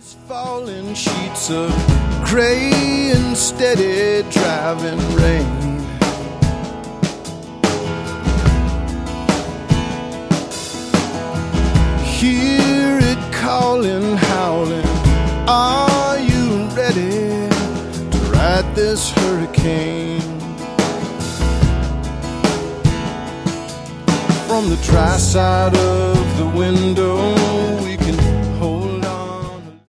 Falling sheets of gray and steady driving rain. Hear it calling, howling. Are you ready to ride this hurricane? From the dry side of the window,